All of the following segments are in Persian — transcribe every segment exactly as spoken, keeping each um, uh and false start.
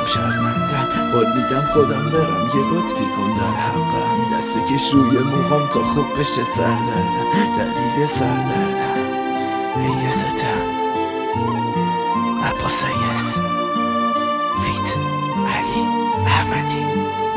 شرمندم، قول میدم خودم برم یه لطفی کن در حقم، دست بکش روی موهام تا خوب بشه سردردم، دلیل سردردم ای ستم عباس ایس فیت علی احمدی.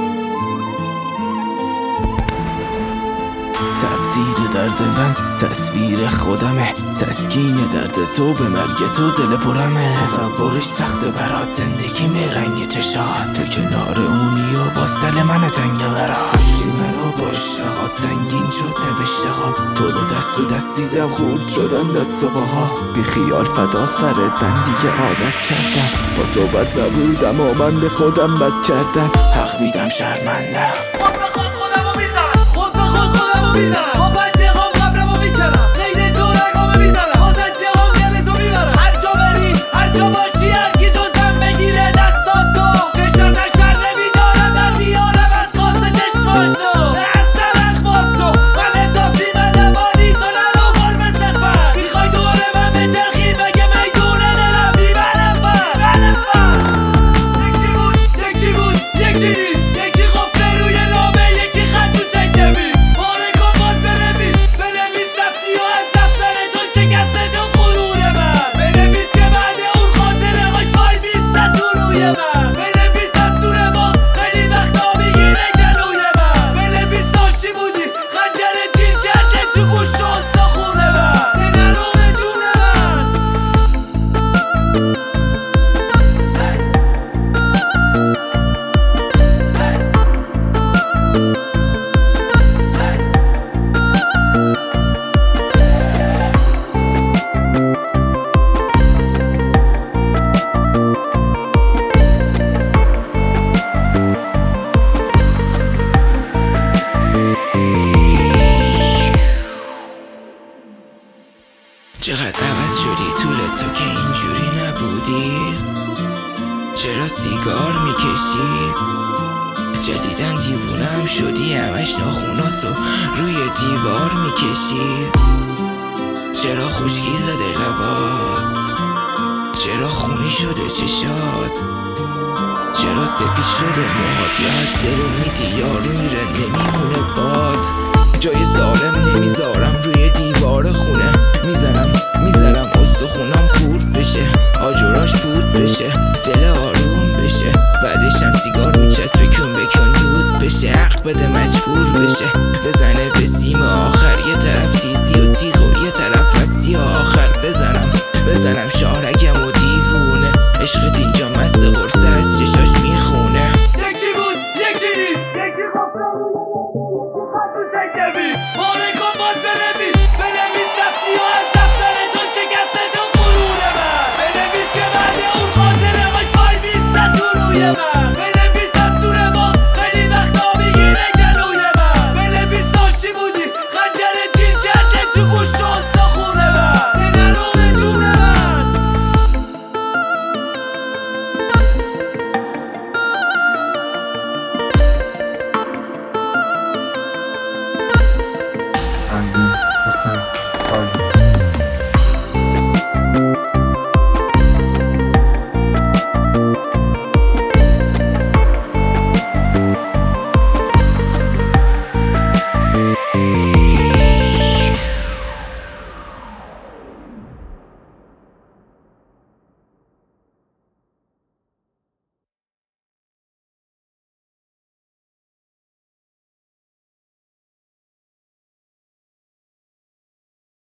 تفسیر درد من تصویر خودمه، تسکین درد تو به مرگ تو دل پرمه، تصورش سخت برات زندگی می رنگ چشات، تو کنار اونی و با سل من تنگ برات، کشتی منو با اشتهات سنگین شد نوشته ها، تو رو دست و دست دیدم خورد شدن دست و باها، بی خیال فدا سرت بندی که عادت کردم، با تو بد نبودم و من به خودم بد کردم، حق میدم شرمندم، خود به خود خودمو میزنم، خود به خود خودمو میزنم، با پنجه خام قبرمو میکنم، قید تو رگامو میزنم، با زنجه خام گل تو میبرم، هر جا بری هر جا باشی هر کی جزم بگیره دستاتو، چشاتش بر نمیدارم در میارم از قاس چشماتو، به اصلا اخباتو من اضافی من نمانی تو نرو گرم سفر، میخوای دوره من به چرخی بگه میدونه دلم بیبرم بر یکی بود یکی بود یکی نیست، یکی قفله روی نامه یکی خط تو چک نبید، باره کن باز بنویس بنویس رفتی و از دفتر تو شکسته شد غرور من، بنویس که بعد اون خاطره هاش وای بیستن تو روی من، بنویس از دور ما خیلی وقتا میگیره جلوی من، بنویس ساشی بودی خنجر دیر کرده تو گوش و استخونه من، دلالو به جون من. چقدر عوض شدی طول تو که اینجوری نبودی، چرا سیگار میکشی، جدیدن دیوونم شدی، همش ناخوناتو روی دیوار میکشی، چرا خشکی زده لبات، چرا خونی شده چشات، چرا سفید شده موهات، یاد دلو میدی یارو میره نمیمونه باد، جای سالم نمیذارم روی دیوار خونه، میزنم میزنم استخونم کورد بشه، آجوراش فود بشه، دل آروم بشه، بعدشم سیگار میچسبه کن بکن دود بشه، حق بده مجبور بشه، بزنه به سیم آخر، یه طرف تیزی و تیغ و یه طرف رسی آخر، بزنم بزنم شارگم و دیوونه، عشقت اینجا مست قرصه از چشاش میخونه، یکی بود یکی نیست، یکی قفله روی نامه یکی خط تو چک نبید، باره کن باز بنویس بنویس رفتی و از دفتر تو شکسته شد غرور من، بنویس که بعد اون خاطره هاش وای بیستن تو روی من، بنویس از دور ما خیلی وقتا میگیره جلوی من، بنویس ساشی بودی خنجر دیر کرده تو گوش و استخونه من، دلالو به جون من. تنظیم حسین سالی